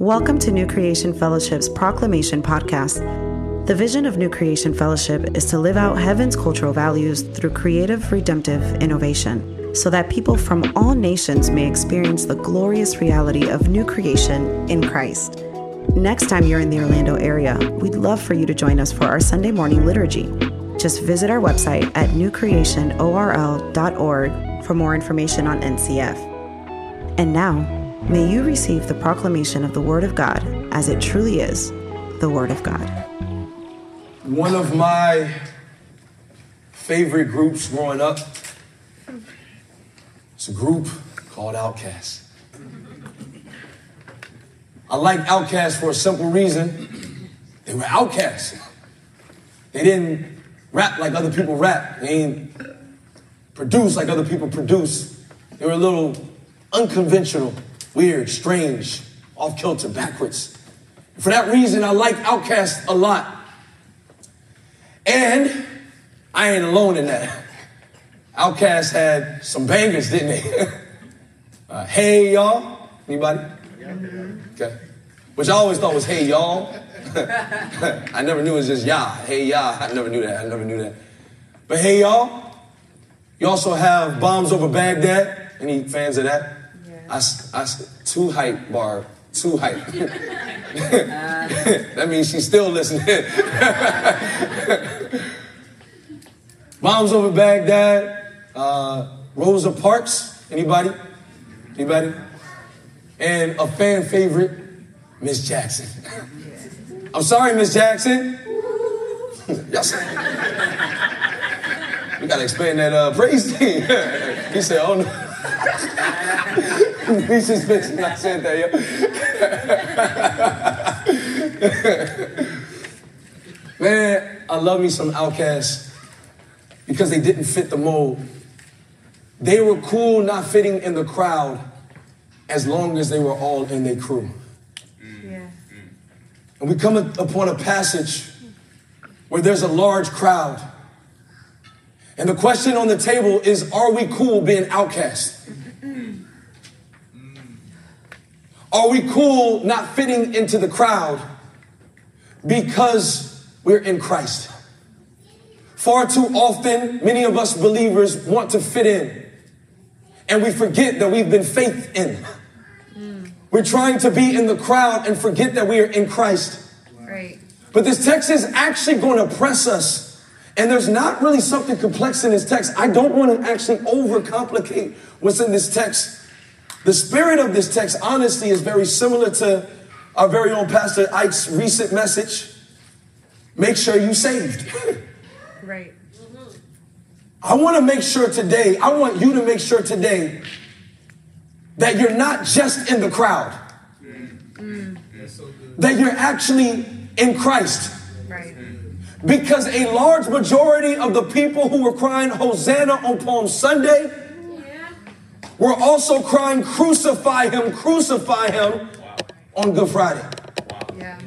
Welcome to New Creation Fellowship's Proclamation Podcast. The vision of New Creation Fellowship is to live out heaven's cultural values through creative, redemptive innovation, so that people from all nations may experience the glorious reality of new creation in Christ. Next time you're in the Orlando area, we'd love for you to join us for our Sunday morning liturgy. Just visit our website at newcreationorl.org for more information on NCF. And now, may you receive the proclamation of the Word of God as it truly is, the Word of God. One of my favorite groups growing up is a group called Outkast. I like Outkast for a simple reason. They were outcasts. They didn't rap like other people rap. They didn't produce like other people produce. They were a little unconventional, weird, strange, off-kilter, backwards. For that reason, I like Outkast a lot. And I ain't alone in that. Outkast had some bangers, didn't they? Hey, y'all. Anybody? Okay. Which I always thought was hey, y'all. I never knew it was just y'all. Hey, y'all. I never knew that. But hey, y'all. You also have Bombs Over Baghdad. Any fans of that? Yeah. I too hype, Barb. Too hype. That means she's still listening. Bombs Over Baghdad. Rosa Parks. Anybody? And a fan favorite, Miss Jackson. I'm sorry, Miss Jackson. Yes. We gotta explain that praise team. He said, "Oh no." He's just bitching. I said that, yo. Man, I love me some Outkast because they didn't fit the mold. They were cool not fitting in the crowd as long as they were all in their crew. Yeah. And we come upon a passage where there's a large crowd. And the question on the table is, are we cool being outcast? Are we cool not fitting into the crowd because we're in Christ? Far too often, many of us believers want to fit in. And we forget that we've been faithed in. We're trying to be in the crowd and forget that we are in Christ. Right. But this text is actually going to press us. And there's not really something complex in this text. I don't want to actually overcomplicate what's in this text. The spirit of this text, honestly, is very similar to our very own Pastor Ike's recent message. Make sure you saved. Right. I want you to make sure today that you're not just in the crowd. That you're actually in Christ. Right. Because a large majority of the people who were crying Hosanna on Palm Sunday were also crying crucify him on Good Friday. Yeah.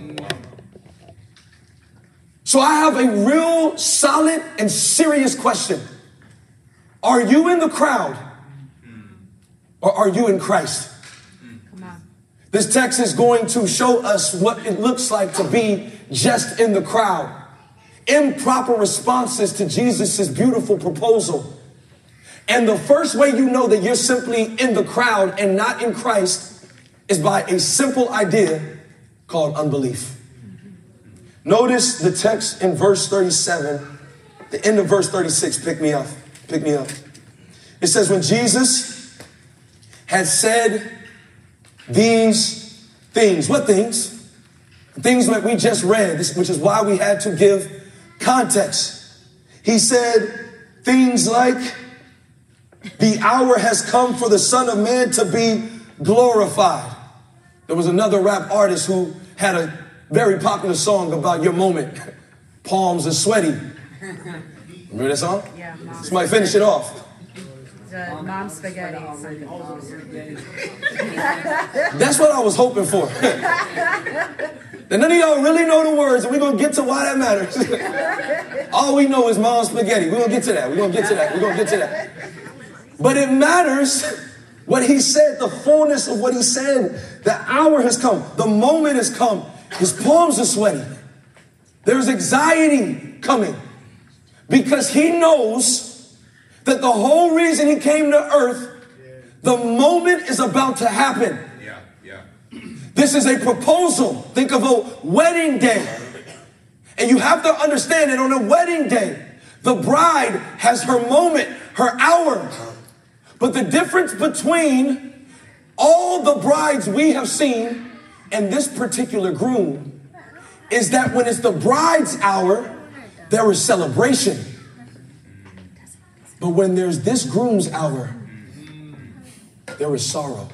So I have a real solid and serious question. Are you in the crowd or are you in Christ? Come on. This text is going to show us what it looks like to be just in the crowd. Improper responses to Jesus' beautiful proposal. And the first way you know that you're simply in the crowd and not in Christ is by a simple idea called unbelief. Notice the text in verse 37, the end of verse 36, pick me up. It says, when Jesus had said these things, what things? Things that we just read, which is why we had to give context. He said things like, the hour has come for the Son of Man to be glorified. There was another rap artist who had a very popular song about your moment. Palms are sweaty. Remember that song? Yeah. Somebody finish it off. The Mom Spaghetti. That's what I was hoping for. And none of y'all really know the words, and we're going to get to why that matters. All we know is Mom Spaghetti. We're going to get to that. But it matters What he said, the fullness of what he said, the hour has come, the moment has come. His palms are sweaty. There's anxiety coming because he knows that the whole reason he came to earth, the moment is about to happen. This is a proposal. Think of a wedding day. And you have to understand that on a wedding day, the bride has her moment, her hour. But the difference between all the brides we have seen and this particular groom is that when it's the bride's hour, there is celebration. But when there's this groom's hour, there is sorrow.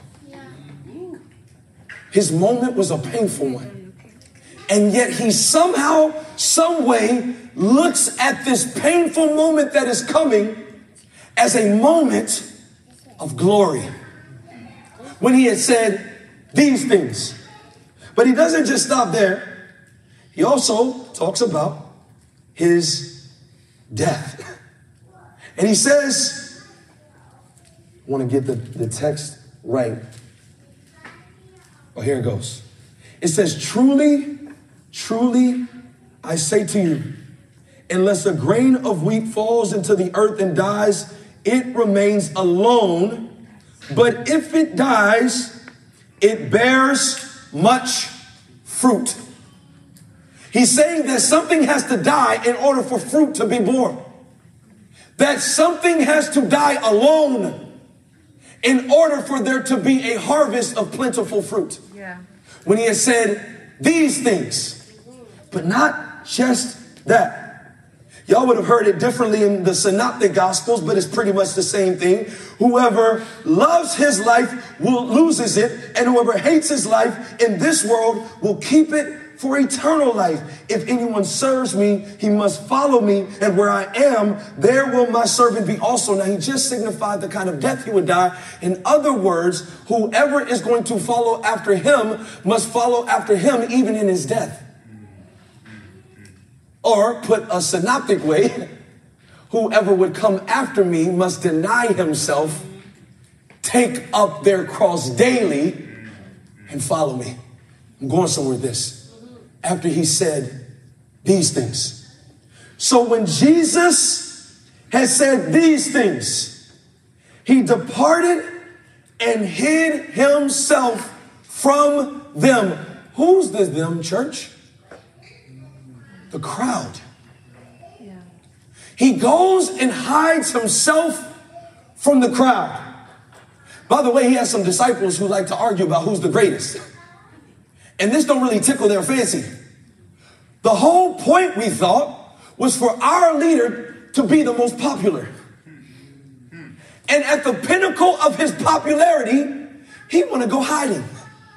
His moment was a painful one. And yet he somehow, some way, looks at this painful moment that is coming as a moment of glory. When he had said these things. But he doesn't just stop there. He also talks about his death. And he says, I want to get the text right. Oh, here it goes. It says, truly, truly, I say to you, unless a grain of wheat falls into the earth and dies, it remains alone. But if it dies, it bears much fruit. He's saying that something has to die in order for fruit to be born. That something has to die alone in order for there to be a harvest of plentiful fruit. Yeah. When he has said these things, but not just that. Y'all would have heard it differently in the Synoptic Gospels, but it's pretty much the same thing. Whoever loves his life will loses it, and whoever hates his life in this world will keep it for eternal life. If anyone serves me, he must follow me, and where I am, there will my servant be also. Now, he just signified the kind of death he would die. In other words, whoever is going to follow after him must follow after him even in his death. Or put a synoptic way, whoever would come after me must deny himself, take up their cross daily, and follow me. I'm going somewhere with this. After he said these things. So when Jesus has said these things, he departed and hid himself from them. Who's the them, church? The crowd. Yeah. He goes and hides himself from the crowd. By the way, he has some disciples who like to argue about who's the greatest. And this don't really tickle their fancy. The whole point, we thought, was for our leader to be the most popular. And at the pinnacle of his popularity, he want to go hiding.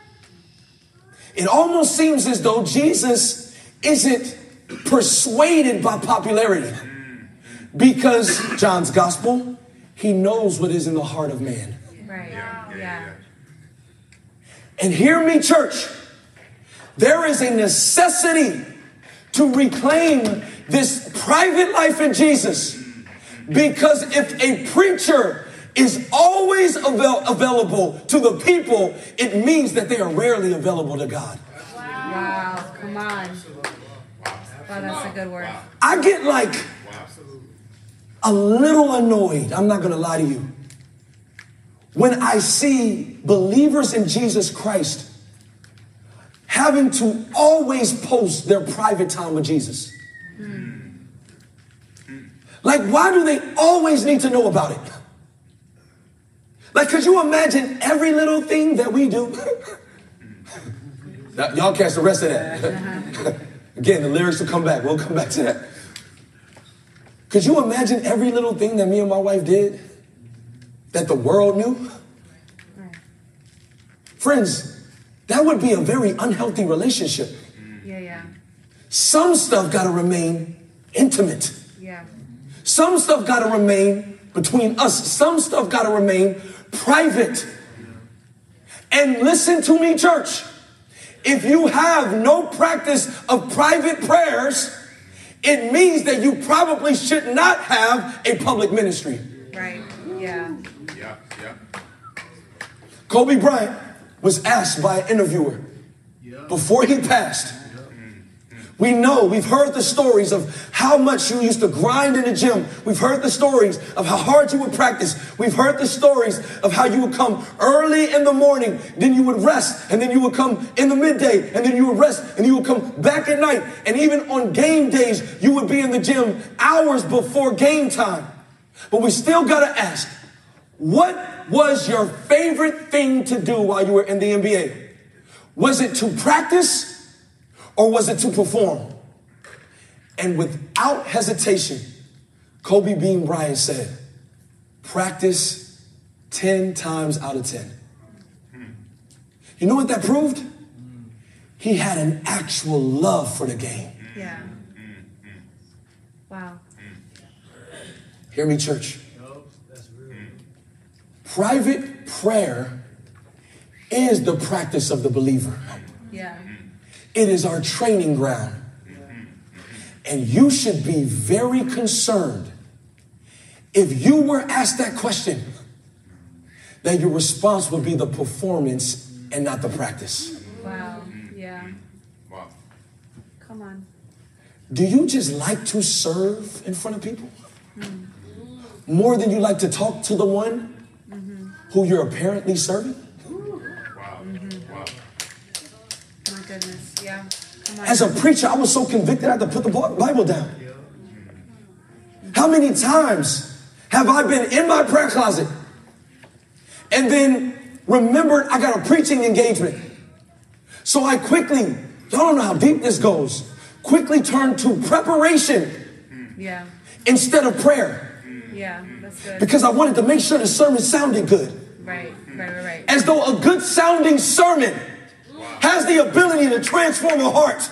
It almost seems as though Jesus isn't persuaded by popularity. Because John's gospel, he knows what is in the heart of man. Right. Yeah. And hear me, church. There is a necessity to reclaim this private life in Jesus. Because if a preacher is always available to the people, it means that they are rarely available to God. Wow. Come on. Wow, that's a good word. I get like a little annoyed, I'm not going to lie to you, when I see believers in Jesus Christ having to always post their private time with Jesus. Like, why do they always need to know about it? Like, could you imagine every little thing that we do? Y'all catch the rest of that. Again, the lyrics will come back. We'll come back to that. Could you imagine every little thing that me and my wife did that the world knew? Friends, that would be a very unhealthy relationship. Yeah. Some stuff got to remain intimate. Yeah. Some stuff got to remain between us. Some stuff got to remain private. And listen to me, church. If you have no practice of private prayers, it means that you probably should not have a public ministry. Right. Yeah. Kobe Bryant was asked by an interviewer before he passed. We know, we've heard the stories of how much you used to grind in the gym. We've heard the stories of how hard you would practice. We've heard the stories of how you would come early in the morning, then you would rest, and then you would come in the midday, and then you would rest, and you would come back at night. And even on game days, you would be in the gym hours before game time. But we still got to ask, what was your favorite thing to do while you were in the NBA? Was it to practice? Or was it to perform? And without hesitation, Kobe Bean Bryant said, practice 10 times out of 10. You know what that proved? He had an actual love for the game. Yeah. Wow. Hear me, church. Private prayer is the practice of the believer. Yeah. It is our training ground. And you should be very concerned if you were asked that question, that your response would be the performance and not the practice. Wow. Yeah. Wow. Come on. Do you just like to serve in front of people? More than you like to talk to the one who you're apparently serving? Wow. Wow. My goodness. Yeah. Come on. As a preacher, I was so convicted I had to put the Bible down. How many times have I been in my prayer closet and then remembered I got a preaching engagement? So I quickly, y'all don't know how deep this goes, quickly turned to preparation Yeah. instead of prayer. Yeah. That's good. Because I wanted to make sure the sermon sounded good. Right. As though a good sounding sermon has the ability to transform a heart.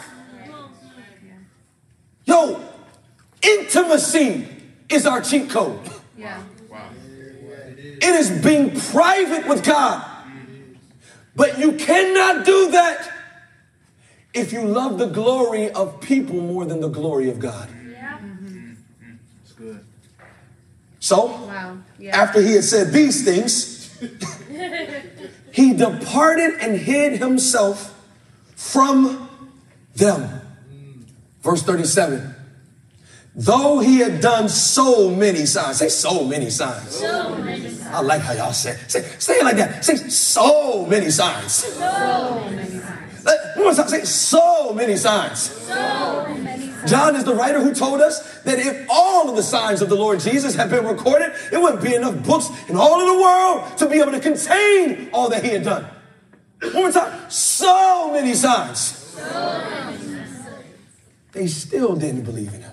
Yo, intimacy is our cheat code. Yeah. Wow. It is being private with God. But you cannot do that if you love the glory of people more than the glory of God. Yeah. That's good. So, Wow. Yeah. after he had said these things, he departed and hid himself from them. Verse 37. Though he had done so many signs. Say so many signs. So many signs. I like how y'all say it. Say it like that. Say so many signs. So many signs. One more time. Say so many signs. So many signs. John is the writer who told us that if all of the signs of the Lord Jesus had been recorded, it wouldn't be enough books in all of the world to be able to contain all that he had done. One more time. So many signs. So many signs. They still didn't believe in him.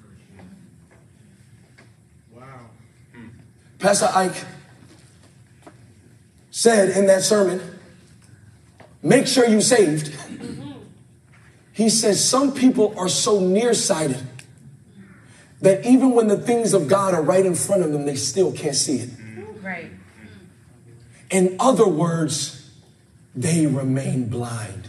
Pastor Ike said in that sermon, make sure you saved. He says some people are so nearsighted that even when the things of God are right in front of them, they still can't see it. Right. In other words, they remain blind.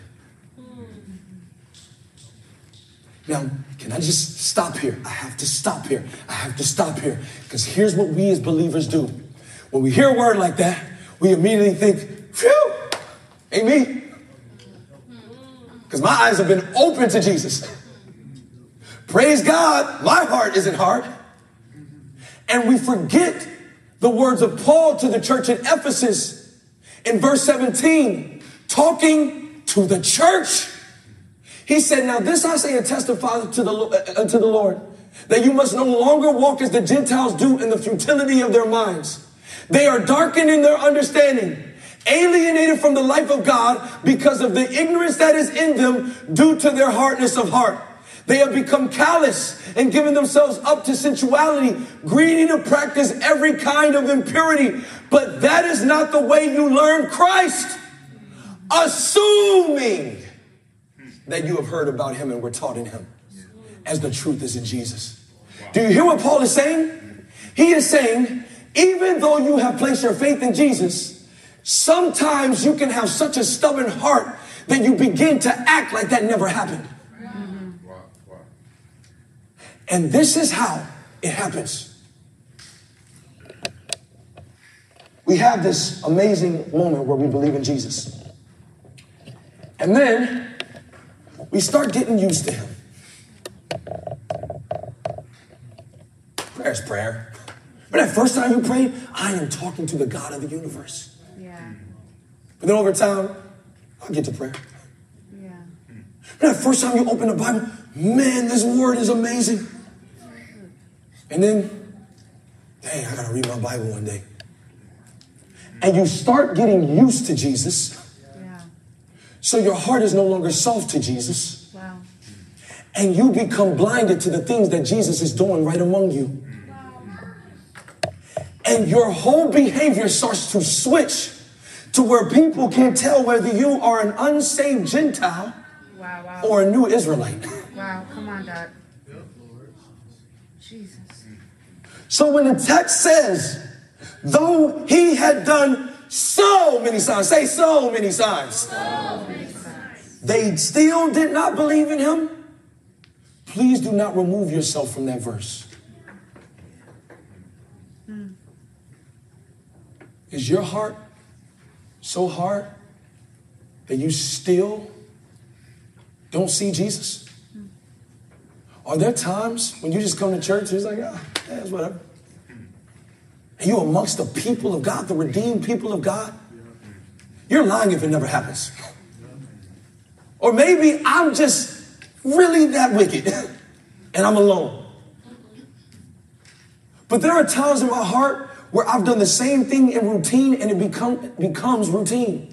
Now, can I just stop here? I have to stop here. Because here's what we as believers do. When we hear a word like that, we immediately think, phew, ain't me. Because my eyes have been open to Jesus. Praise God, my heart isn't hard. And we forget the words of Paul to the church in Ephesus in verse 17, talking to the church. He said, now this I say and testify to the Lord, that you must no longer walk as the Gentiles do in the futility of their minds. They are darkened in their understanding, alienated from the life of God because of the ignorance that is in them due to their hardness of heart. They have become callous and given themselves up to sensuality, greedy to practice every kind of impurity. But that is not the way you learn Christ, assuming that you have heard about him and were taught in him, as the truth is in Jesus. Do you hear what Paul is saying? He is saying, even though you have placed your faith in Jesus, sometimes you can have such a stubborn heart that you begin to act like that never happened. And this is how it happens. we have this amazing moment where we believe in Jesus. And then we start getting used to him. Prayer's prayer. But that first time you prayed, I am talking to the God of the universe. Yeah. But then over time, I'll get to prayer. Yeah. But that first time you open the Bible, man, this word is amazing. And then, dang, I gotta read my Bible one day. And you start getting used to Jesus. Yeah. So your heart is no longer soft to Jesus. Wow. And you become blinded to the things that Jesus is doing right among you. And your whole behavior starts to switch to where people can't tell whether you are an unsaved Gentile Wow. or a new Israelite. Wow. Come on, God. Jesus. So when the text says, though he had done so many signs, say so many signs, they still did not believe in him. Please do not remove yourself from that verse. Is your heart so hard that you still don't see Jesus? Are there times when you just come to church and it's like, it's whatever? And you're amongst the people of God, the redeemed people of God? You're lying if it never happens. Or maybe I'm just really that wicked and I'm alone. But there are times in my heart where I've done the same thing in routine and it becomes routine.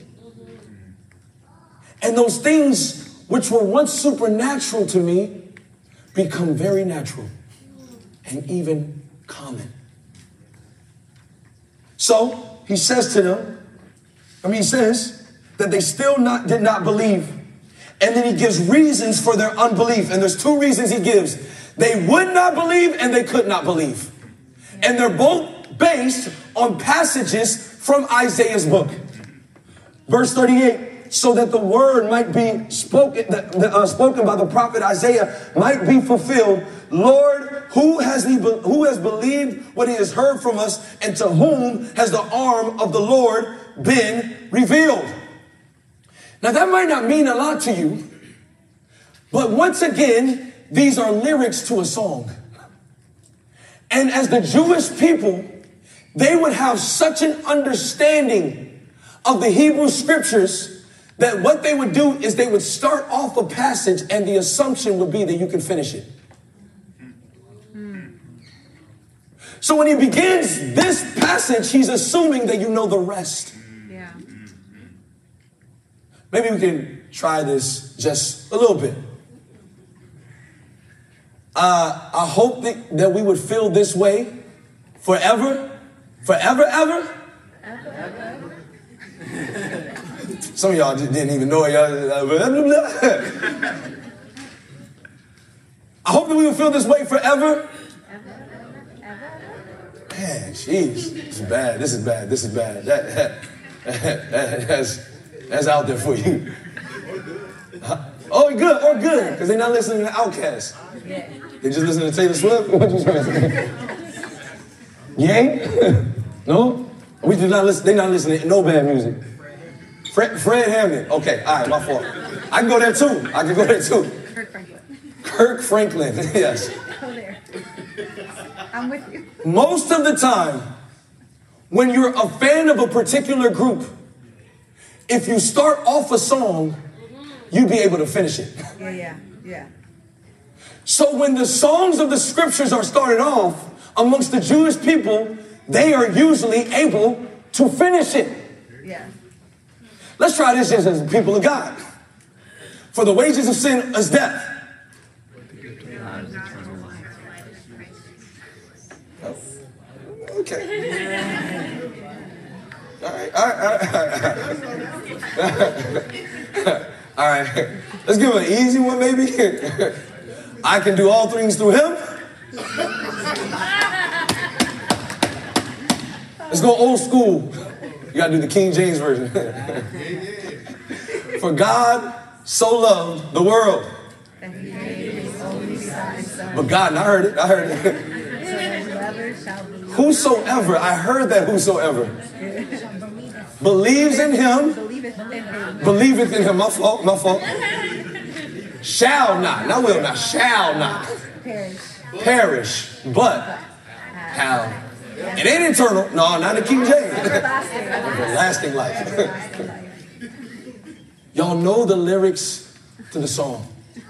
And those things which were once supernatural to me become very natural and even common. So he says to them, he says that they still did not believe. And then he gives reasons for their unbelief. And there's two reasons he gives. They would not believe and they could not believe. And they're both based on passages from Isaiah's book. Verse 38, so that the word might be spoken, spoken by the prophet Isaiah might be fulfilled. Lord, who has believed what he has heard from us, and to whom has the arm of the Lord been revealed? Now that might not mean a lot to you, but once again, these are lyrics to a song. And as the Jewish people, they would have such an understanding of the Hebrew scriptures that what they would do is they would start off a passage and the assumption would be that you can finish it. So when he begins this passage, he's assuming that you know the rest. Yeah. Maybe we can try this just a little bit. I hope that we would feel this way forever. Forever, ever? Some of y'all just didn't even know it. I hope that we will feel this way forever. Man, jeez. This is bad. This is bad. This is bad. That's out there for you. Oh, good. Or good. Because they're not listening to Outkast. They just listening to Taylor Swift. What you trying to say? Yang? No? They're not listening to no bad music. Fred Hammond. Okay, all right, my fault. I can go there too. Kirk Franklin, yes. Go there. I'm with you. Most of the time, when you're a fan of a particular group, if you start off a song, you'd be able to finish it. Yeah. So when the songs of the scriptures are started off amongst the Jewish people, they are usually able to finish it. Yeah. Let's try this just as people of God. For the wages of sin is death. Okay. All right. Let's give him an easy one, maybe. I can do all things through him. Let's go old school. You got to do the King James version. For God so loved the world. But God, and I heard it. So whoever shall believe Whosoever, I heard that whosoever. Believes in him. Believeth in him. My fault, my fault. Shall not will not, shall not perish, but have. It ain't eternal. No, not the King James. Everlasting life. Y'all know the lyrics to the song.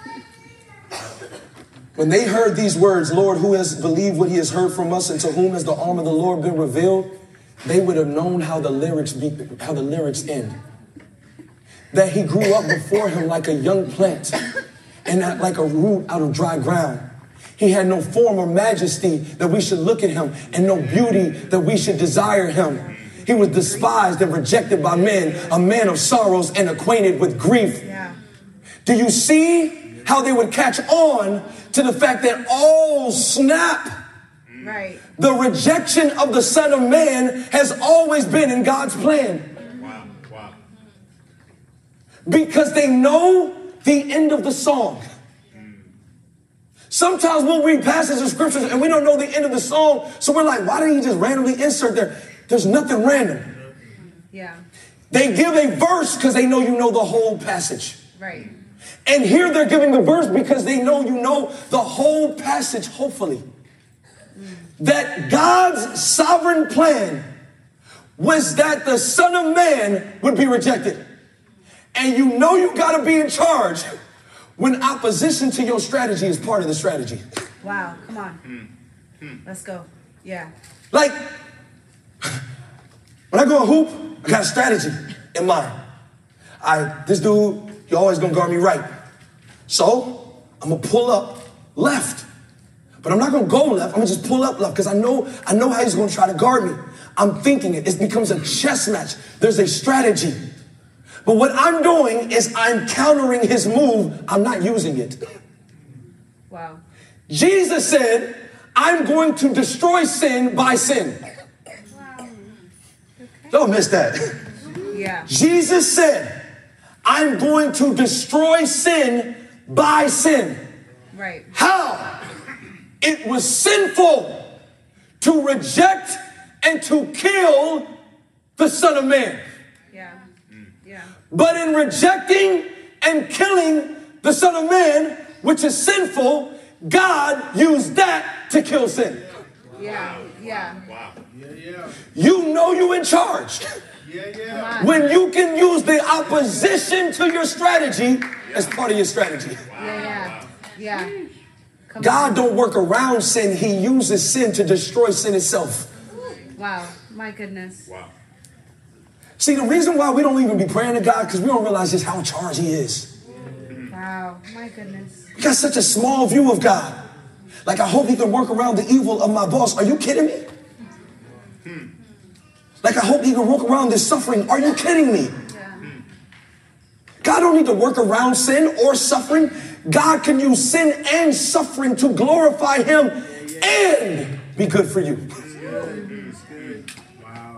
When they heard these words, Lord, who has believed what he has heard from us, and to whom has the arm of the Lord been revealed, they would have known how the lyrics end. That he grew up before him like a young plant and not like a root out of dry ground. He had no form or majesty that we should look at him, and no beauty that we should desire him. He was despised and rejected by men, a man of sorrows and acquainted with grief. Yeah. Do you see how they would catch on to the fact that, oh, snap. Right. The rejection of the Son of Man has always been in God's plan. Wow. Wow. Because they know the end of the song. Sometimes we'll read passages of scriptures and we don't know the end of the song. So we're like, why did he just randomly insert there? There's nothing random. Yeah. They give a verse because they know you know the whole passage. Right. And here they're giving the verse because they know you know the whole passage, hopefully. That God's sovereign plan was that the Son of Man would be rejected. And you know you got to be in charge when opposition to your strategy is part of the strategy. Wow, come on. Let's go. Yeah. Like, when I go hoop, I got a strategy in mind. This dude, he always gonna guard me right. So, I'm gonna pull up left. But I'm not gonna go left, I'm gonna just pull up left because I know how he's gonna try to guard me. I'm thinking it becomes a chess match. There's a strategy. But what I'm doing is I'm countering his move. I'm not using it. Wow. Jesus said, I'm going to destroy sin by sin. Wow. Okay. Don't miss that. Yeah. Jesus said, I'm going to destroy sin by sin. Right. How? It was sinful to reject and to kill the Son of Man. Yeah. Yeah. But in rejecting and killing the Son of Man, which is sinful, God used that to kill sin. Yeah. Yeah. Wow. You know you're in charge when you can use the opposition to your strategy as part of your strategy. Yeah. God don't work around sin. He uses sin to destroy sin itself. Wow. My goodness. Wow. See, the reason why we don't even be praying to God because we don't realize just how in charge he is. Wow. My goodness. We got such a small view of God. Like, I hope he can work around the evil of my boss. Are you kidding me? Like, I hope he can work around this suffering. Are you kidding me? Yeah. God don't need to work around sin or suffering. God can use sin and suffering to glorify him and be good for you. Wow.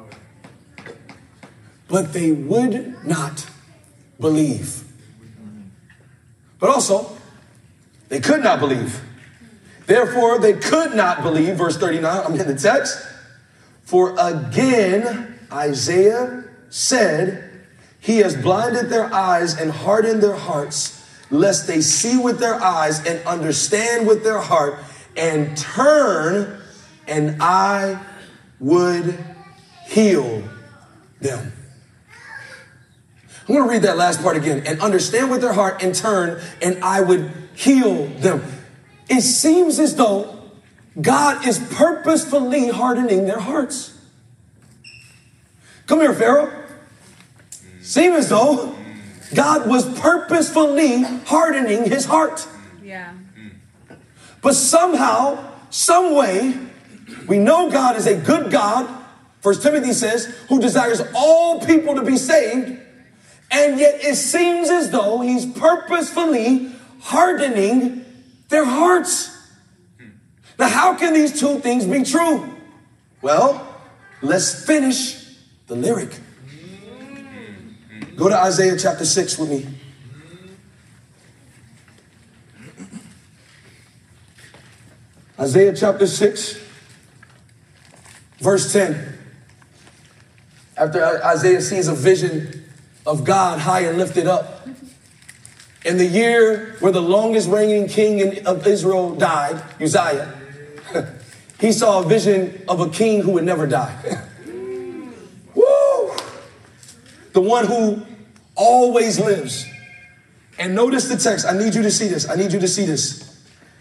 But they would not believe. But also, they could not believe. Therefore, they could not believe. Verse 39, I'm in the text. For again, Isaiah said, he has blinded their eyes and hardened their hearts, lest they see with their eyes and understand with their heart and turn, and I would heal them. I'm going to read that last part again. And understand with their heart and turn, and I would heal them. It seems as though God is purposefully hardening their hearts. Come here, Pharaoh. Seems as though God was purposefully hardening his heart. Yeah. But somehow, some way, we know God is a good God, 1 Timothy says, who desires all people to be saved. And yet it seems as though he's purposefully hardening their hearts. Now, how can these two things be true? Well, let's finish the lyric. Go to Isaiah chapter 6 with me. Isaiah chapter 6. Verse 10. After Isaiah sees a vision of God high and lifted up, in the year where the longest reigning king of Israel died, Uzziah, he saw a vision of a king who would never die. Woo! The one who always lives. And notice the text. I need you to see this. I need you to see this.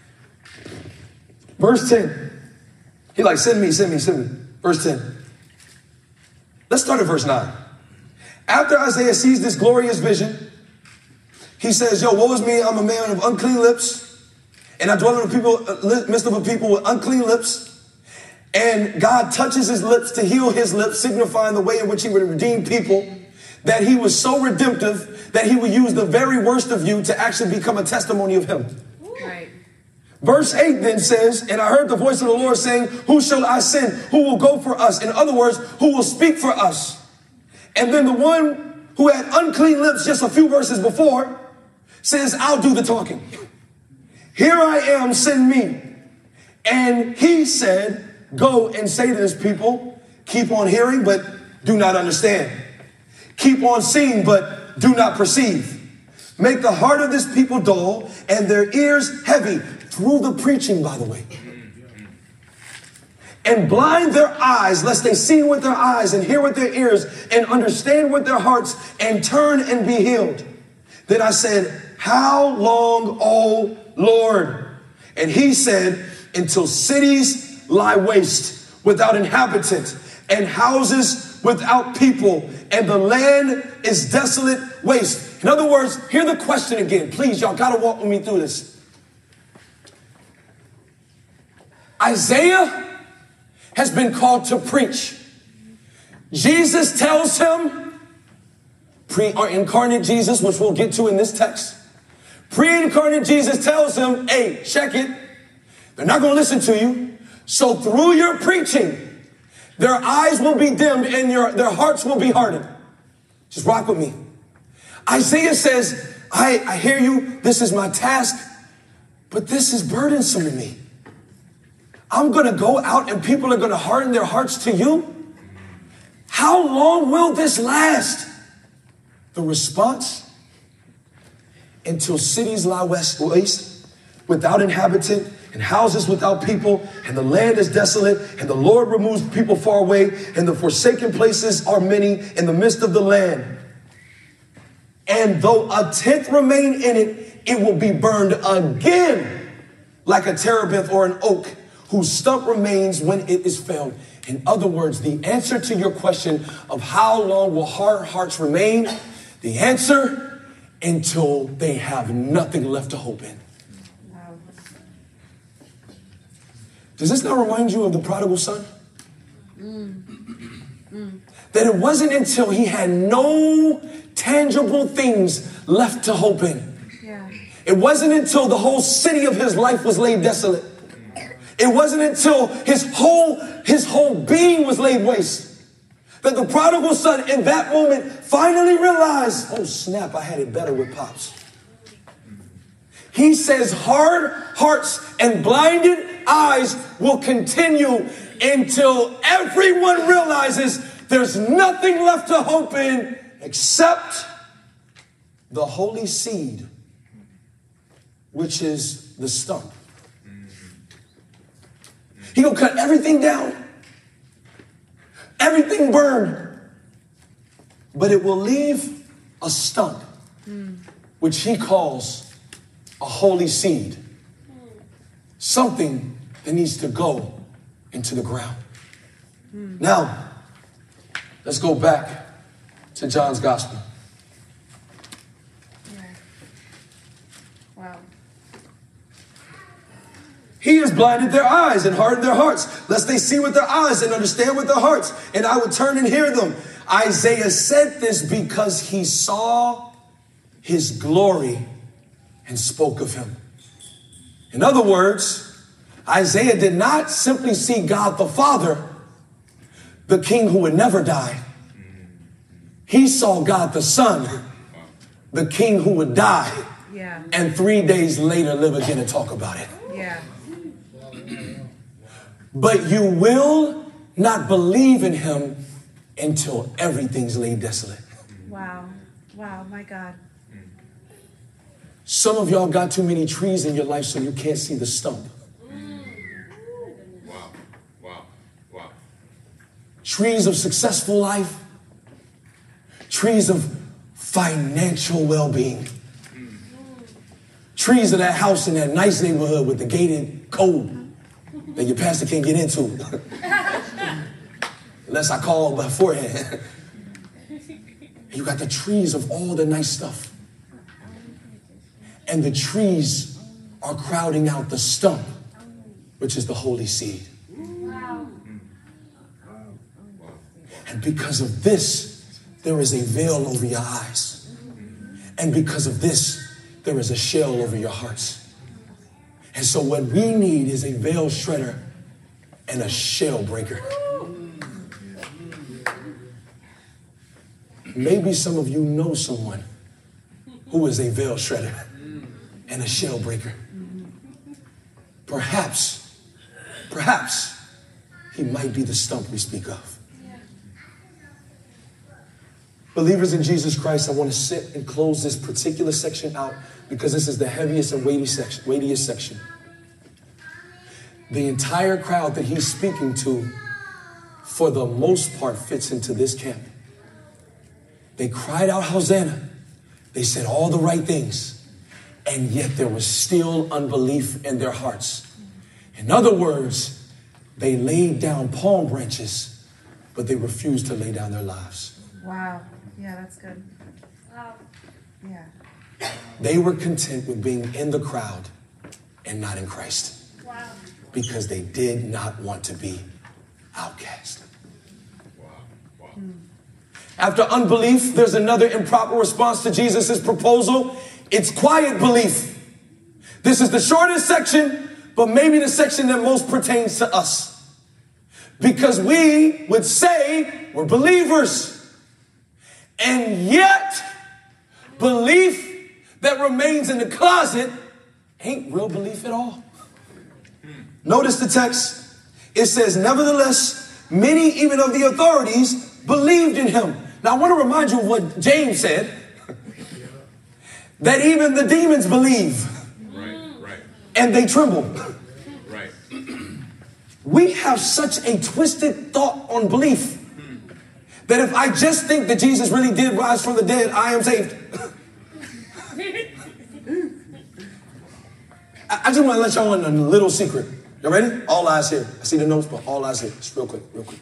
Verse 10. He like, send me. Verse 10. Let's start at verse 9. After Isaiah sees this glorious vision, he says, yo, woe is me, I'm a man of unclean lips, and I dwell in the midst of a people with unclean lips. And God touches his lips to heal his lips, signifying the way in which he would redeem people, that he was so redemptive that he would use the very worst of you to actually become a testimony of him. Right. Verse 8 then says, and I heard the voice of the Lord saying, who shall I send? Who will go for us? In other words, who will speak for us? And then the one who had unclean lips just a few verses before says, I'll do the talking. Here I am, send me. And he said, go and say to this people, keep on hearing, but do not understand. Keep on seeing, but do not perceive. Make the heart of this people dull and their ears heavy, through the preaching, by the way. And blind their eyes, lest they see with their eyes and hear with their ears and understand with their hearts and turn and be healed. Then I said, how long, O Lord? And he said, until cities lie waste without inhabitant and houses without people, and the land is desolate waste. In other words, hear the question again. Please, y'all got to walk with me through this. Isaiah has been called to preach. Jesus tells him, pre-incarnate Jesus, which we'll get to in this text. Pre-incarnate Jesus tells him, hey, check it. They're not going to listen to you. So through your preaching, their eyes will be dimmed and their hearts will be hardened. Just rock with me. Isaiah says, I hear you. This is my task, but this is burdensome to me. I'm going to go out and people are going to harden their hearts to you. How long will this last? The response, until cities lie waste without inhabitant and houses without people, and the land is desolate, and the Lord removes people far away, and the forsaken places are many in the midst of the land. And though a tenth remain in it, it will be burned again like a terebinth or an oak, whose stump remains when it is felled. In other words, the answer to your question of how long will hard hearts remain, the answer, until they have nothing left to hope in. Wow. Does this not remind you of the prodigal son? That it wasn't until he had no tangible things left to hope in. Yeah. It wasn't until the whole city of his life was laid desolate. It wasn't until his whole being was laid waste that the prodigal son in that moment finally realized, oh snap, I had it better with Pops. He says hard hearts and blinded eyes will continue until everyone realizes there's nothing left to hope in except the holy seed, which is the stump. He gonna cut everything down, everything burned, but it will leave a stump, which he calls a holy seed, something that needs to go into the ground. Now, let's go back to John's gospel. Yeah. Wow. He has blinded their eyes and hardened their hearts, lest they see with their eyes and understand with their hearts, and I would turn and hear them. Isaiah said this because he saw his glory and spoke of him. In other words, Isaiah did not simply see God the Father, the King who would never die. He saw God the Son, the King who would die, Yeah. and 3 days later live again and talk about it. Yeah. But you will not believe in him until everything's laid desolate. Wow. Wow, my God. Some of y'all got too many trees in your life so you can't see the stump. Wow. Wow. Wow. Trees of successful life, trees of financial well-being, trees of that house in that nice neighborhood with the gated code that your pastor can't get into unless I call beforehand. You got the trees of all the nice stuff, and the trees are crowding out the stump, which is the holy seed. And because of this, there is a veil over your eyes. And because of this, there is a shell over your hearts. And so what we need is a veil shredder and a shell breaker. Maybe some of you know someone who is a veil shredder and a shell breaker. Perhaps he might be the stump we speak of. Believers in Jesus Christ, I want to sit and close this particular section out because this is the heaviest and weightiest section. The entire crowd that he's speaking to, for the most part, fits into this camp. They cried out, Hosanna. They said all the right things, and yet there was still unbelief in their hearts. In other words, they laid down palm branches, but they refused to lay down their lives. Wow. Yeah, that's good. Wow. Yeah. They were content with being in the crowd and not in Christ. Wow. Because they did not want to be outcast. Wow. Wow. After unbelief, there's another improper response to Jesus' proposal. It's quiet belief. This is the shortest section, but maybe the section that most pertains to us. Because we would say we're believers. And yet, belief that remains in the closet ain't real belief at all. Notice the text. It says, nevertheless, many even of the authorities believed in him. Now, I want to remind you of what James said. That even the demons believe. Right. And they tremble. Right. We have such a twisted thought on belief that if I just think that Jesus really did rise from the dead, I am saved. I just want to let y'all in a little secret. You ready? All eyes here. I see the notes, but all eyes here. Just real quick.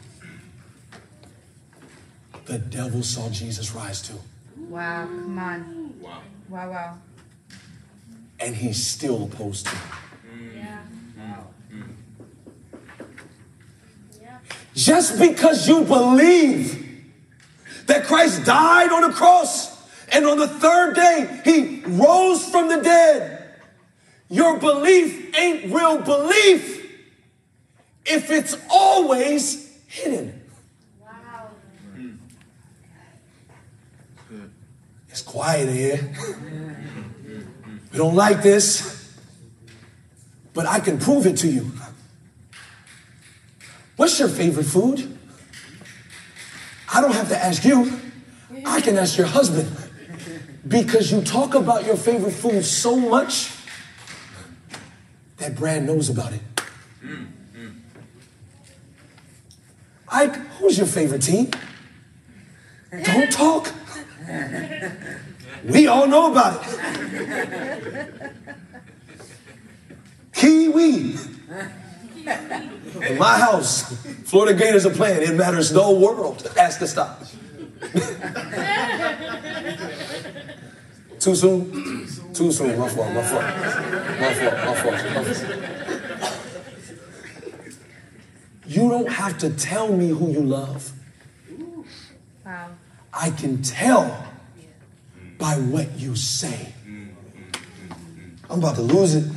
The devil saw Jesus rise too. Wow. Come on. Wow. Wow. And he's still opposed to it. Yeah. Just because you believe that Christ died on the cross and on the third day he rose from the dead, your belief ain't real belief if it's always hidden. Wow. Good. It's quiet in here. We don't like this, but I can prove it to you. What's your favorite food? I don't have to ask you. I can ask your husband. Because you talk about your favorite food so much that Brad knows about it. Ike, who's your favorite team? Don't talk. We all know about it. Kiwi. In my house, Florida Gators are playing. It matters the whole world. Ask to stop. Too soon? Too soon. My fault. You don't have to tell me who you love. Wow. I can tell by what you say. I'm about to lose it.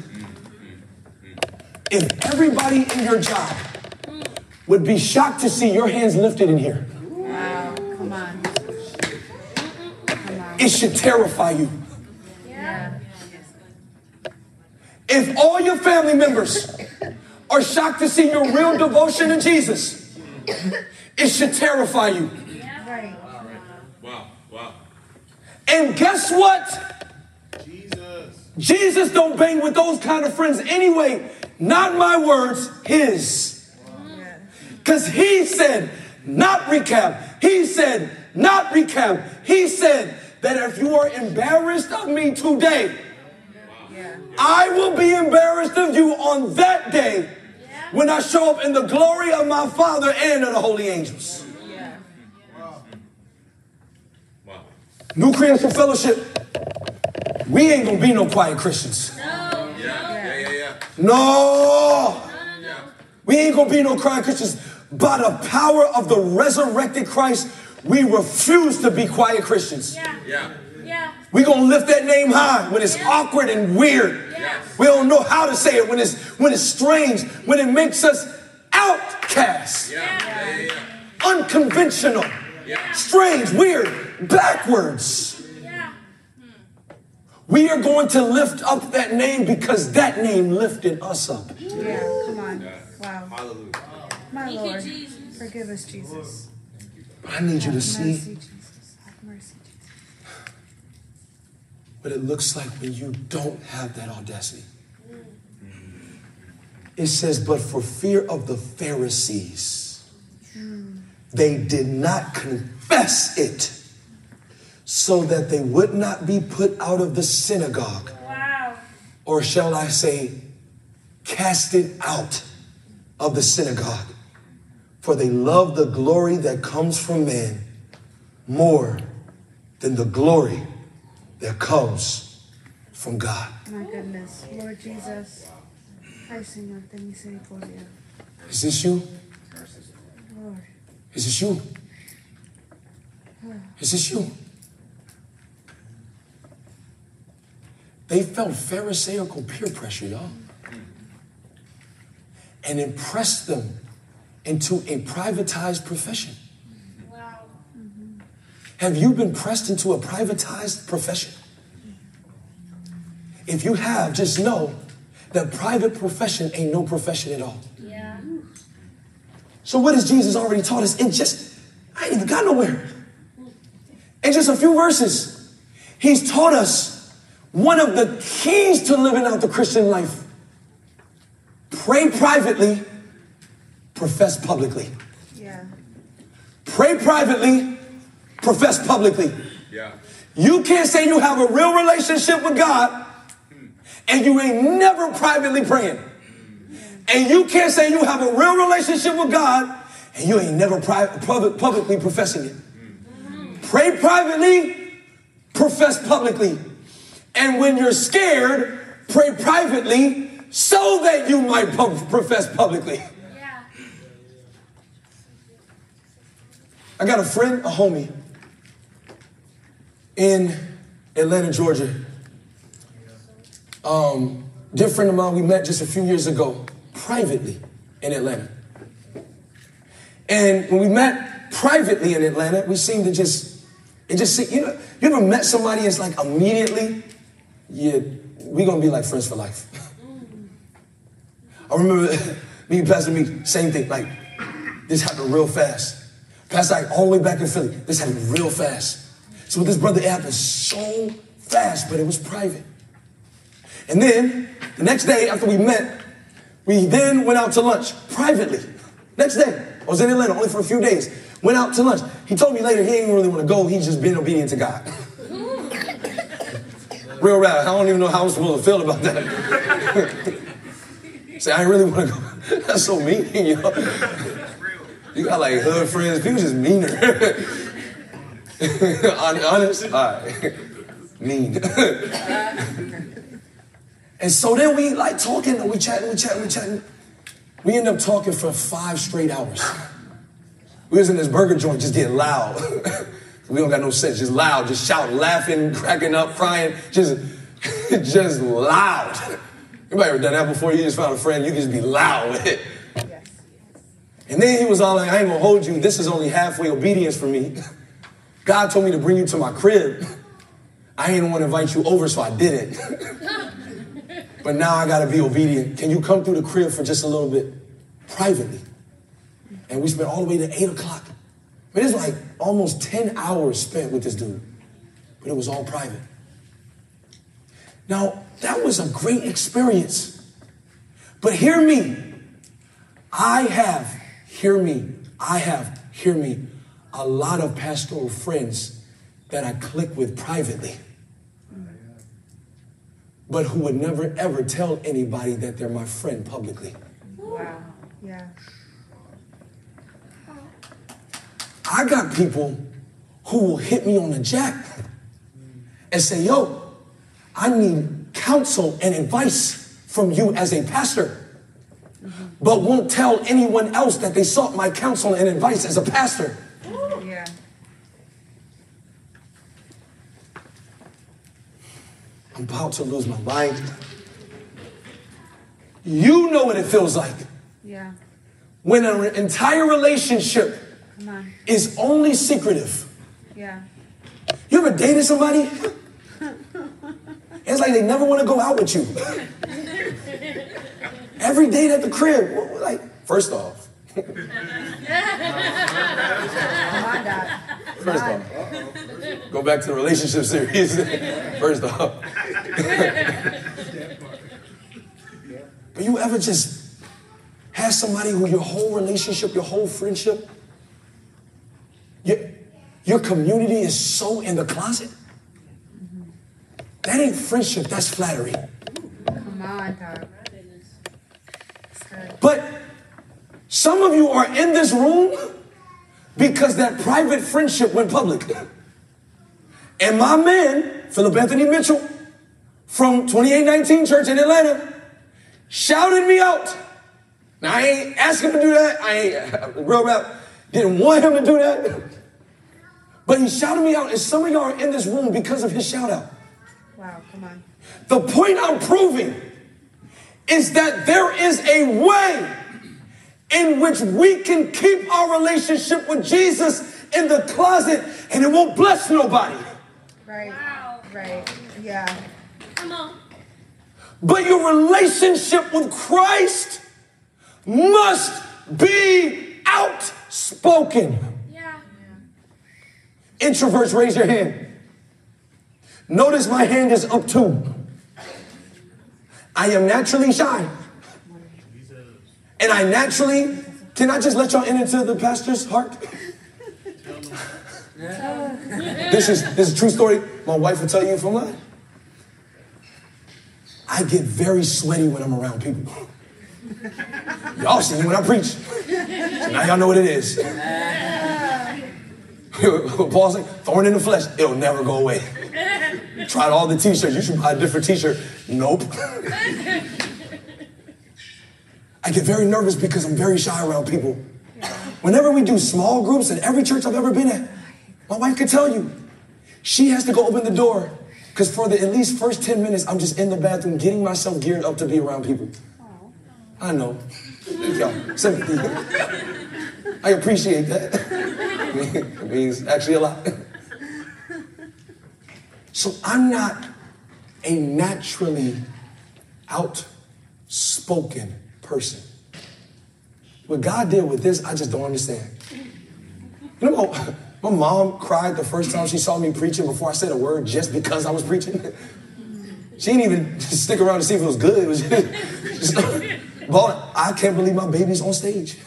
If everybody in your job would be shocked to see your hands lifted in here, Wow. Come on. it should terrify you. Yeah. If all your family members are shocked to see your real devotion to Jesus, it should terrify you. Right. Wow. Wow. And guess what? Jesus don't bang with those kind of friends anyway. Not my words, his. Because he said, not recap. He said, not recap. He said that if you are embarrassed of me today, I will be embarrassed of you on that day when I show up in the glory of my Father and of the holy angels. New Creation Fellowship, we ain't gonna be no quiet Christians. No. We ain't gonna be no quiet Christians. By the power of the resurrected Christ, we refuse to be quiet Christians. We're gonna lift that name high when it's awkward and weird. We don't know how to say it when it's strange, when it makes us outcasts, unconventional, strange, weird, backwards. We are going to lift up that name because that name lifted us up. Yeah, come on. Wow. Hallelujah. My Lord, forgive us, Jesus. But I need you to see Mercy, Jesus. Have mercy, Jesus. what it looks like when you don't have that audacity. It says, but for fear of the Pharisees, they did not confess it, so that they would not be put out of the synagogue. Wow. Or shall I say, casted out of the synagogue. For they love the glory that comes from man more than the glory that comes from God. My goodness. Lord Jesus. Ay, Señor, ten misericordia. Is this you? Lord. Is this you? Is this you? They felt Pharisaical peer pressure, y'all, and impressed them into a privatized profession. Wow. Have you been pressed into a privatized profession? If you have, just know that private profession ain't no profession at all. Yeah. So what has Jesus already taught us? I ain't even got nowhere. In just a few verses, he's taught us one of the keys to living out the Christian life. Pray privately, profess publicly. Yeah. Pray privately, profess publicly. Yeah. You can't say you have a real relationship with God and you ain't never privately praying. And you can't say you have a real relationship with God and you ain't never publicly professing it. Pray privately, profess publicly. And when you're scared, pray privately so that you might profess publicly. Yeah. I got a friend, a homie, in Atlanta, Georgia. Dear friend of mine, we met just a few years ago, privately in Atlanta. And when we met privately in Atlanta, we seemed to you ever met somebody and it's like immediately, we're going to be like friends for life. I remember me and Pastor Me, same thing, like this happened real fast. Pastor Ike, all the way back in Philly, this happened real fast. So with this brother, it happened so fast, but it was private. And then the next day after we met, we then went out to lunch privately. Next day, I was in Atlanta only for a few days. Went out to lunch. He told me later he didn't really want to go. He's just been obedient to God. Real rap. I don't even know how I'm supposed to feel about that. Say, I really want to go. That's so mean, yo. You got like hood friends. People just meaner. Honest? All right. Mean. And so then we like talking, and we chatting. We ended up talking for 5 straight hours. We was in this burger joint just getting loud. We don't got no sense, just loud, just shouting, laughing, cracking up, crying, just loud. Anybody ever done that before? You just found a friend, you can just be loud with it. Yes. And then he was all like, I ain't gonna hold you. This is only halfway obedience for me. God told me to bring you to my crib. I ain't want to invite you over, so I did it. But now I gotta be obedient. Can you come through the crib for just a little bit? Privately. And we spent all the way to 8 o'clock. I mean, it's like almost 10 hours spent with this dude. But it was all private. Now, that was a great experience. But hear me. I have a lot of pastoral friends that I click with privately, but who would never ever tell anybody that they're my friend publicly. Wow. Yeah. I got people who will hit me on the jack and say, yo, I need counsel and advice from you as a pastor, but won't tell anyone else that they sought my counsel and advice as a pastor. Yeah. I'm about to lose my mind. You know what it feels like Yeah. when an entire relationship Come on. is only secretive. Yeah. You ever dated somebody? It's like they never want to go out with you. Every date at the crib, like, first off. Come on, Doc. First off. Go back to the relationship series. First off. But you ever just have somebody who your whole relationship, your whole friendship, your community is so in the closet? That ain't friendship, that's flattery. Come on, Doc. But some of you are in this room because that private friendship went public. And my man, Philip Anthony Mitchell, from 2819 Church in Atlanta, shouted me out. Now, I ain't asked him to do that. I ain't, real rap, didn't want him to do that. But he shouted me out, and some of y'all are in this room because of his shout out. Wow, come on. The point I'm proving is that there is a way in which we can keep our relationship with Jesus in the closet and it won't bless nobody. Right. Wow. Right. Yeah. Come on. But your relationship with Christ must be outspoken. Yeah. Introverts, raise your hand. Notice my hand is up too. I am naturally shy. And I naturally, can I just let y'all into the pastor's heart? This is a true story. My wife will tell you if I'm lying. I get very sweaty when I'm around people. Y'all see me when I preach. So now y'all know what it is. Paul said, thorn in the flesh, it'll never go away. Tried all the t-shirts. You should buy a different t-shirt. Nope. I get very nervous because I'm very shy around people. Whenever we do small groups at every church I've ever been at, my wife could tell you, she has to go open the door because for the at least first 10 minutes, I'm just in the bathroom getting myself geared up to be around people. I know. Y'all, sympathy. I appreciate that. It means actually a lot. So I'm not a naturally outspoken person. What God did with this, I just don't understand. You know, my mom cried the first time she saw me preaching before I said a word just because I was preaching. She didn't even stick around to see if it was good. It was just but I can't believe my baby's on stage.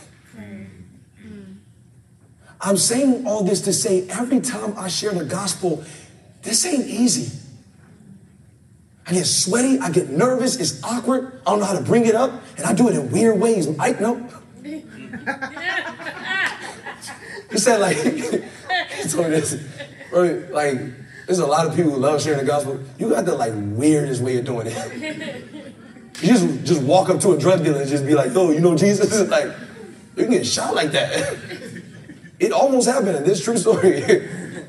I'm saying all this to say every time I share the gospel, this ain't easy. I get sweaty, I get nervous, it's awkward, I don't know how to bring it up, and I do it in weird ways. I know. He said like, he told me this, bro, like, there's a lot of people who love sharing the gospel. You got the like weirdest way of doing it. You just walk up to a drug dealer and just be like, yo, you know Jesus? It's like, you can get shot like that. It almost happened in this true story.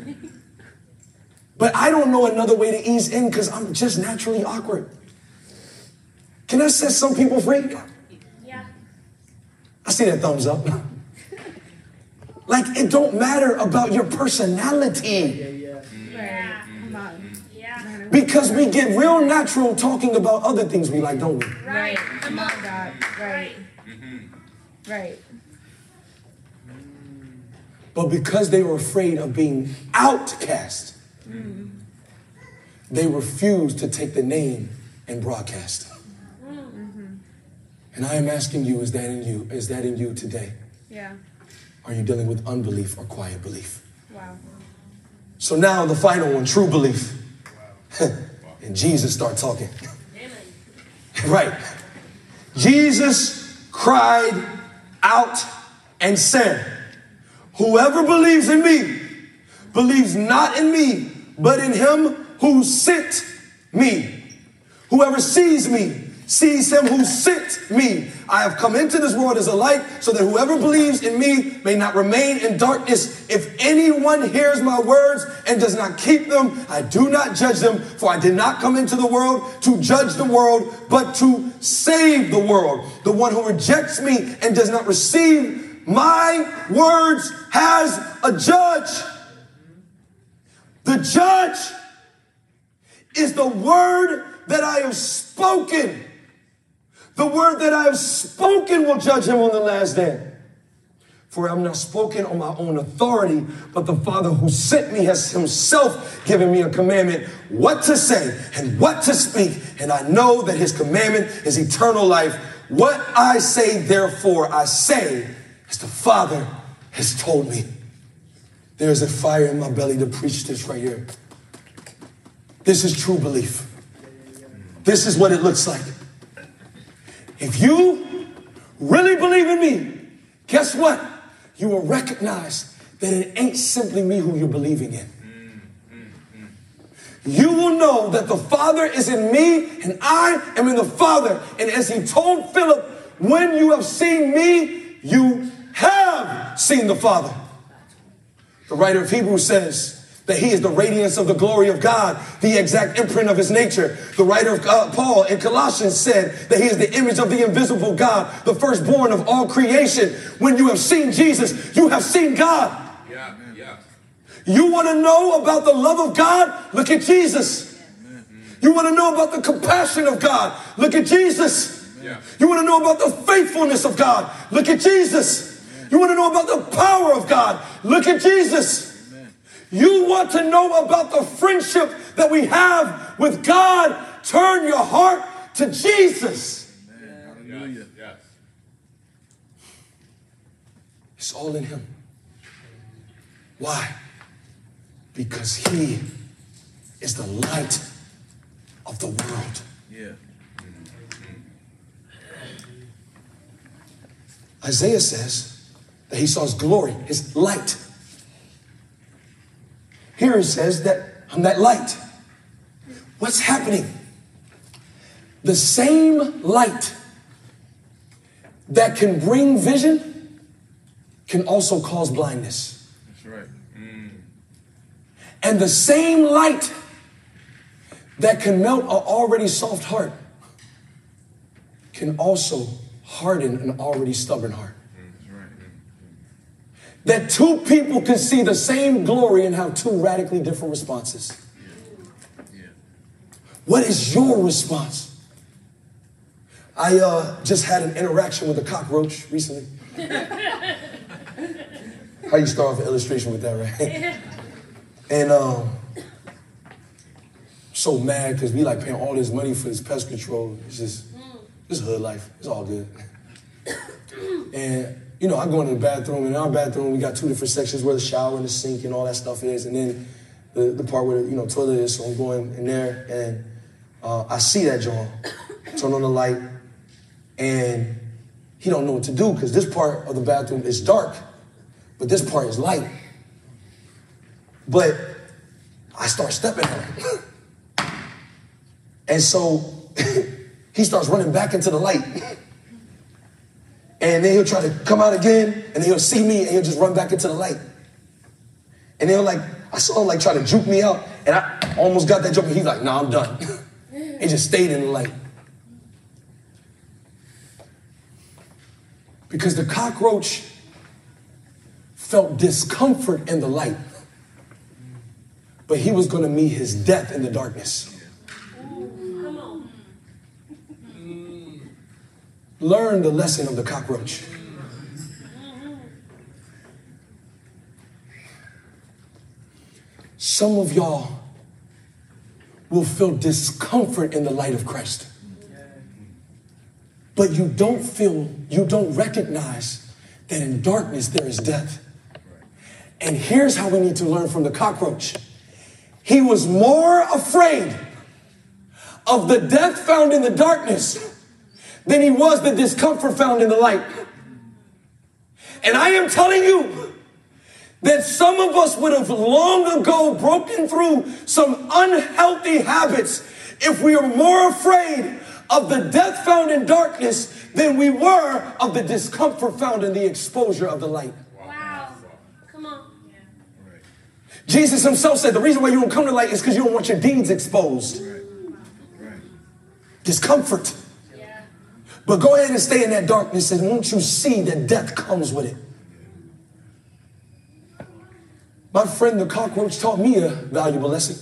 But I don't know another way to ease in because I'm just naturally awkward. Can I set some people free? Yeah. I see that thumbs up. Like, it don't matter about your personality. Right. Come on. Yeah. Because we get real natural talking about other things we like, don't we? Right. Come on, God. Right. Right. But because they were afraid of being outcast, they refused to take the name and broadcast. And I am asking you, is that in you? Is that in you today? Yeah. Are you dealing with unbelief or quiet belief? Wow. So now the final one, true belief. And Jesus started talking. Right. Jesus cried out and said, whoever believes in me, believes not in me, but in him who sent me. Whoever sees me, sees him who sent me. I have come into this world as a light, so that whoever believes in me may not remain in darkness. If anyone hears my words and does not keep them, I do not judge them, for I did not come into the world to judge the world, but to save the world. The one who rejects me and does not receive my words has a judge. The judge is the word that I have spoken. The word that I have spoken will judge him on the last day. For I'm not spoken on my own authority, but the Father who sent me has himself given me a commandment what to say and what to speak. And I know that his commandment is eternal life. What I say, therefore, I say, as the Father has told me. There's a fire in my belly to preach this right here. This is true belief. This is what it looks like. If you really believe in me, guess what? You will recognize that it ain't simply me who you're believing in. You will know that the Father is in me and I am in the Father. And as he told Philip, when you have seen me, you have seen the Father. The writer of Hebrews says that he is the radiance of the glory of God, the exact imprint of his nature. The writer of Paul in Colossians said that he is the image of the invisible God, the firstborn of all creation. When you have seen Jesus, you have seen God. Yeah, yeah. You want to know about the love of God? Look at Jesus. You want to know about the compassion of God? Look at Jesus. Yeah. You want to know about the faithfulness of God? Look at Jesus. You want to know about the power of God? Look at Jesus. You want to know about the friendship that we have with God? Turn your heart to Jesus. Hallelujah. Yes. It's all in him. Why? Because he is the light of the world. Yeah. Isaiah says that he saw his glory, his light. Here it says that I'm that light. What's happening? The same light that can bring vision can also cause blindness. That's right. And the same light that can melt an already soft heart can also harden an already stubborn heart. That's right. That two people can see the same glory and have two radically different responses. Yeah. What is your response? I just had an interaction with a cockroach recently. How you start off an illustration with that, right? And so mad because we like paying all this money for this pest control. It's just hood life. It's all good. And you know, I go into the bathroom. In our bathroom, we got two different sections where the shower and the sink and all that stuff is, and then the part where the toilet is. So I'm going in there, and I see that John turn on the light, and he don't know what to do because this part of the bathroom is dark, but this part is light. But I start stepping on him, and so he starts running back into the light. And then he'll try to come out again, and then he'll see me, and he'll just run back into the light. And then I saw him try to juke me out, and I almost got that joke, and he's like, nah, I'm done. He just stayed in the light. Because the cockroach felt discomfort in the light, but he was going to meet his death in the darkness. Learn the lesson of the cockroach. some of y'all will feel discomfort in the light of Christ. But you don't recognize that in darkness there is death. And here's how we need to learn from the cockroach. He was more afraid of the death found in the darkness than he was the discomfort found in the light. And I am telling you that some of us would have long ago broken through some unhealthy habits if we were more afraid of the death found in darkness than we were of the discomfort found in the exposure of the light. Wow. Come on. Jesus himself said the reason why you don't come to light is because you don't want your deeds exposed. Discomfort. Yeah. But go ahead and stay in that darkness, and won't you see that death comes with it? My friend the cockroach taught me a valuable lesson.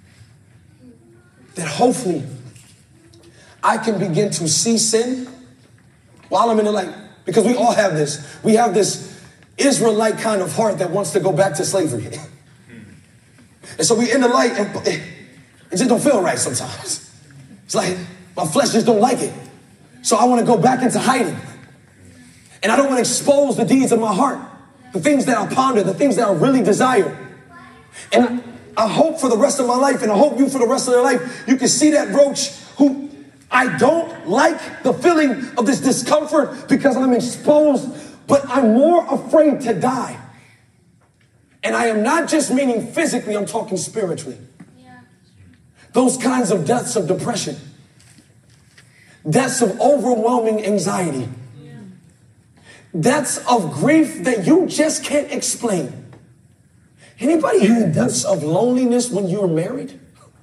That hopefully I can begin to see sin while I'm in the light. Because we all have this. We have this Israelite kind of heart that wants to go back to slavery. And so we in the light, and it just don't feel right sometimes. It's like my flesh just don't like it. So I want to go back into hiding. And I don't want to expose the deeds of my heart. The things that I ponder, the things that I really desire. And I hope for the rest of my life, and I hope you for the rest of your life, you can see that roach who I don't like the feeling of this discomfort because I'm exposed, but I'm more afraid to die. And I am not just meaning physically, I'm talking spiritually. Yeah. Those kinds of deaths of depression, deaths of overwhelming anxiety, deaths of grief that you just can't explain. Anybody had deaths of loneliness when you were married?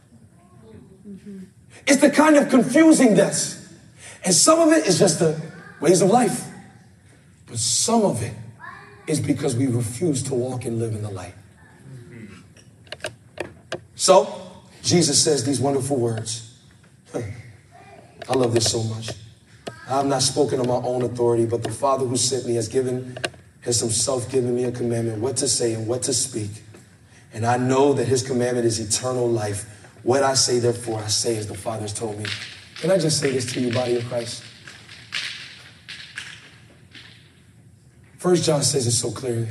It's the kind of confusing deaths. And some of it is just the ways of life. But some of it is because we refuse to walk and live in the light. So, Jesus says these wonderful words. I love this so much. I have not spoken on my own authority, but the Father who sent me has himself given me a commandment, what to say and what to speak. And I know that his commandment is eternal life. What I say, therefore, I say as the Father has told me. Can I just say this to you, body of Christ? 1 John says it so clearly.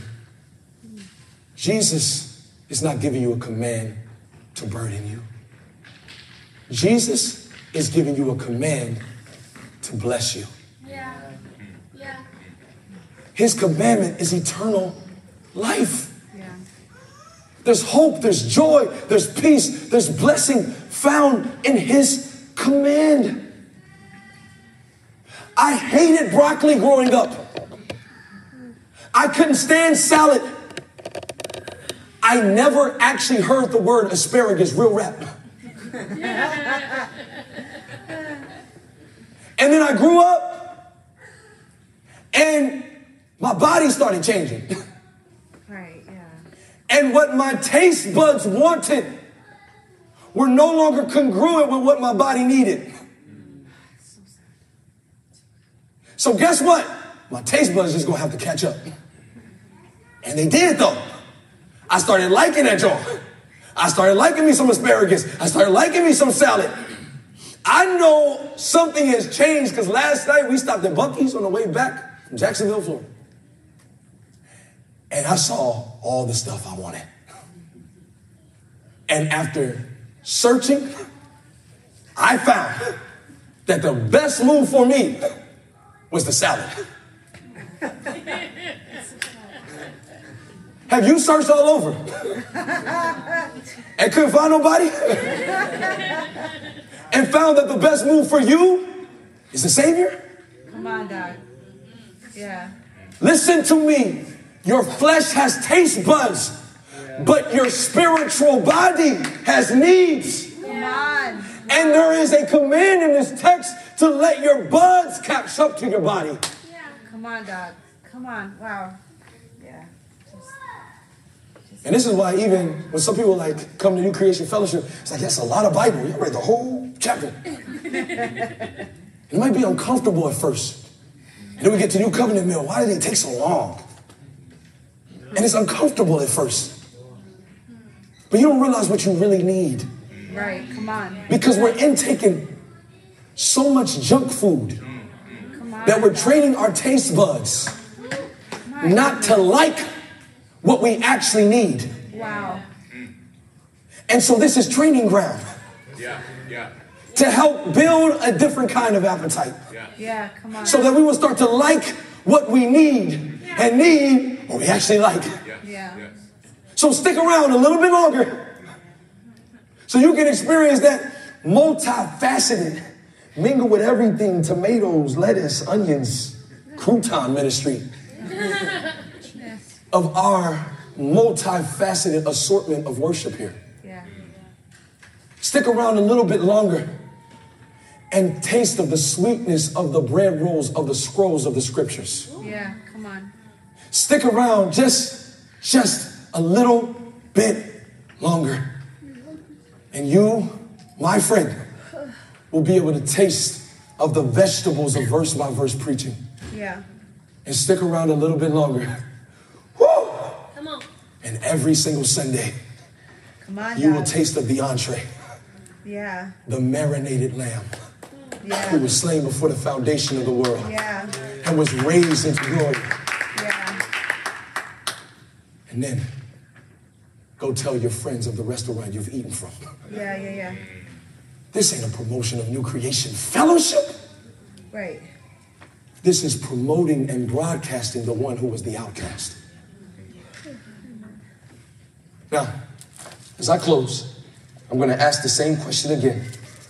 Jesus is not giving you a command to burden you. Jesus is giving you a command to bless you. Yeah. Yeah. His commandment is eternal life. Yeah. There's hope, there's joy, there's peace, there's blessing found in his command. I hated broccoli growing up. I couldn't stand salad. I never actually heard the word asparagus real rap. And then I grew up and my body started changing. Right, yeah. And what my taste buds wanted were no longer congruent with what my body needed. So guess what? My taste buds just gonna have to catch up. And they did though. I started liking that joint. I started liking me some asparagus. I started liking me some salad. I know something has changed because last night we stopped at Buc-ee's on the way back from Jacksonville, Florida. And I saw all the stuff I wanted. And after searching, I found that the best move for me was the salad. Have you searched all over and couldn't find nobody? And found that the best move for you is the Savior? Come on, Doc. Yeah. Listen to me. Your flesh has taste buds, but your spiritual body has needs. Come on. And there is a command in this text to let your buds catch up to your body. Come on, Doc. Come on. Wow. Yeah. And this is why even when some people like come to New Creation Fellowship, it's like, that's a lot of Bible. You read the whole chapter. It might be uncomfortable at first. And then we get to New Covenant meal. Why did it take so long? And it's uncomfortable at first. But you don't realize what you really need. Right. Come on. Because we're intaking so much junk food Come on. that we're training our taste buds not to like what we actually need. Wow. And so this is training ground to help build a different kind of appetite Yeah. Come on. so that we will start to like what we need and need what we actually like. Yeah. So stick around a little bit longer so you can experience that multifaceted, mingle with everything, tomatoes, lettuce, onions, crouton ministry of our multifaceted assortment of worship here. Yeah. Stick around a little bit longer and taste of the sweetness of the bread rolls of the scrolls of the scriptures. Yeah. Come on. Stick around just a little bit longer. And you, my friend, will be able to taste of the vegetables of verse by verse preaching. Yeah. And stick around a little bit longer. Woo! Come on. And every single Sunday, Come on. you will God. taste of the entree, Yeah. the marinated lamb who Yeah. was slain before the foundation of the world Yeah. and was raised into glory. Yeah. And then go tell your friends of the restaurant you've eaten from. Yeah. Yeah. Yeah. This ain't a promotion of New Creation Fellowship. Right. This is promoting and broadcasting the one who was the outcast. Now, as I close, I'm going to ask the same question again.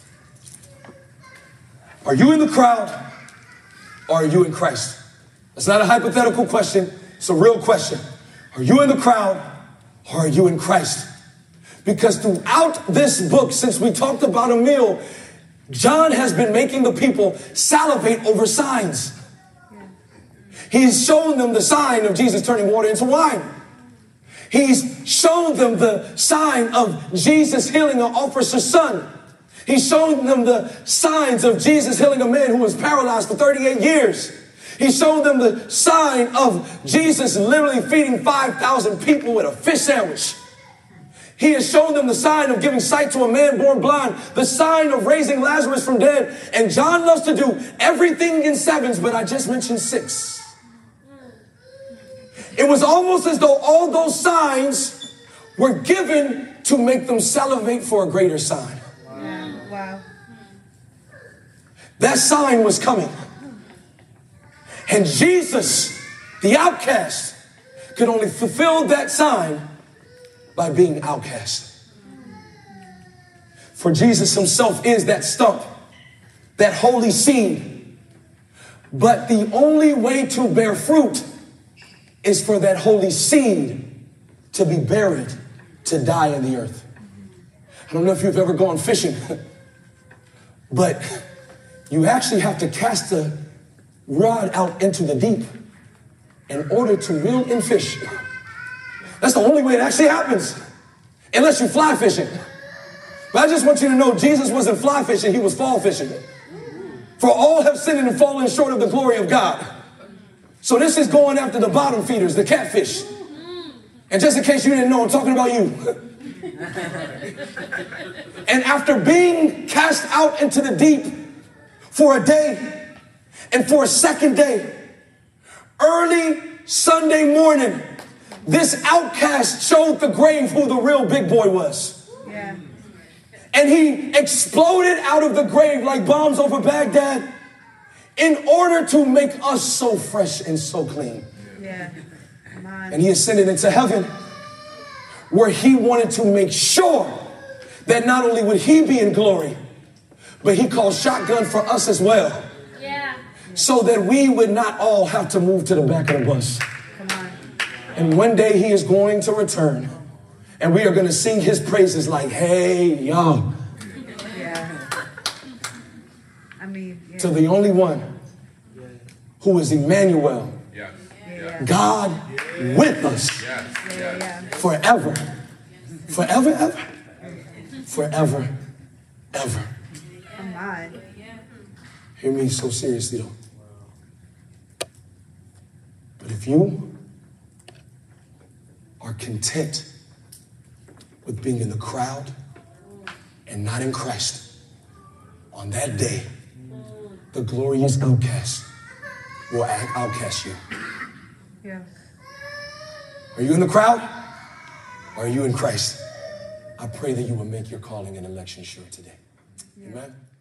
Are you in the crowd or are you in Christ? It's not a hypothetical question. It's a real question. Are you in the crowd or are you in Christ? Because throughout this book, since we talked about a meal, John has been making the people salivate over signs. He's shown them the sign of Jesus turning water into wine. He's shown them the sign of Jesus healing an officer's son. He's shown them the signs of Jesus healing a man who was paralyzed for 38 years. He showed them the sign of Jesus literally feeding 5,000 people with a fish sandwich. He has shown them the sign of giving sight to a man born blind, the sign of raising Lazarus from dead. And John loves to do everything in sevens, but I just mentioned 6. It was almost as though all those signs were given to make them salivate for a greater sign. Yeah. Wow. That sign was coming. And Jesus, the outcast, could only fulfill that sign by being outcast. For Jesus himself is that stump, that holy seed. But the only way to bear fruit is for that holy seed to be buried, to die in the earth. I don't know if you've ever gone fishing, but you actually have to cast the rod out into the deep in order to reel in fish. That's the only way it actually happens, unless you fly fishing. But I just want you to know Jesus wasn't fly fishing, he was fall fishing. For all have sinned and fallen short of the glory of God. So this is going after the bottom feeders, the catfish. And just in case you didn't know, I'm talking about you. And after being cast out into the deep for a day and for a second day, early Sunday morning, this outcast showed the grave who the real big boy was. Yeah. And he exploded out of the grave like bombs over Baghdad in order to make us so fresh and so clean. Yeah. Come on. And he ascended into heaven, where he wanted to make sure that not only would he be in glory, but he called shotgun for us as well. Yeah. So that we would not all have to move to the back of the bus. Come on. And one day he is going to return. And we are going to sing his praises like, hey, y'all. Yeah. I mean, yeah. To the only one who is Emmanuel, Yeah. God with us Yeah. forever. Forever, ever. Forever, ever. Come on. Hear me so seriously though. But if you are content with being in the crowd and not in Christ, on that day, the glorious outcast will outcast you. Yes. Are you in the crowd? Or are you in Christ? I pray that you will make your calling and election sure today. Amen.